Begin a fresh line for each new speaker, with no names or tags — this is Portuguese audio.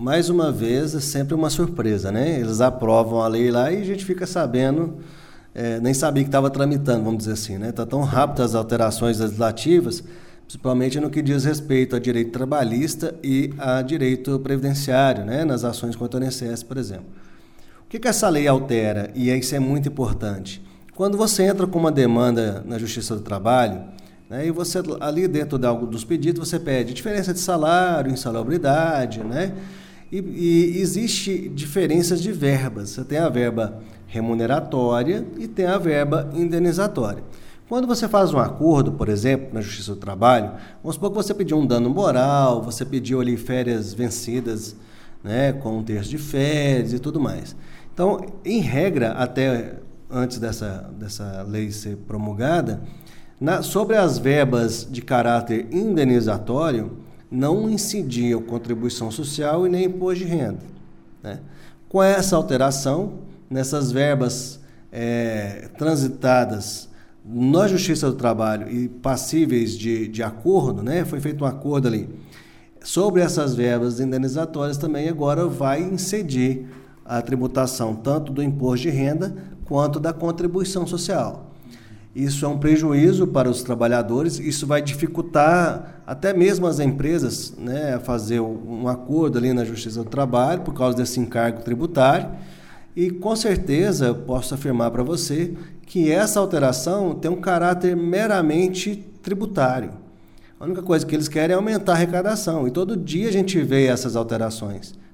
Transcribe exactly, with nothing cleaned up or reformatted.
mais uma vez, é sempre uma surpresa, né? Eles aprovam a lei lá e a gente fica sabendo, é, nem sabia que estava tramitando, vamos dizer assim, né? Está tão rápido as alterações legislativas, principalmente no que diz respeito a direito trabalhista e a direito previdenciário, né? Nas ações contra o I N S S, por exemplo. O que, que essa lei altera? E isso é muito importante. Quando você entra com uma demanda na Justiça do Trabalho, né, e você ali dentro de algo dos pedidos você pede diferença de salário, insalubridade, né? E, e existe diferenças de verbas. Você tem a verba remuneratória e tem a verba indenizatória. Quando você faz um acordo, por exemplo, na Justiça do Trabalho, vamos supor que você pediu um dano moral, você pediu ali férias vencidas, né, com um terço de férias e tudo mais. Então, em regra, até antes dessa, dessa lei ser promulgada, na, sobre as verbas de caráter indenizatório, não incidiam contribuição social e nem imposto de renda, né? Com essa alteração, nessas verbas é, transitadas na Justiça do Trabalho e passíveis de, de acordo, né? Foi feito um acordo ali, sobre essas verbas indenizatórias também agora vai incidir a tributação tanto do imposto de renda quanto da contribuição social. Isso é um prejuízo para os trabalhadores, isso vai dificultar até mesmo as empresas, né, a fazer um acordo ali na Justiça do Trabalho por causa desse encargo tributário. E com certeza eu posso afirmar para você que essa alteração tem um caráter meramente tributário. A única coisa que eles querem é aumentar a arrecadação. E todo dia a gente vê essas alterações.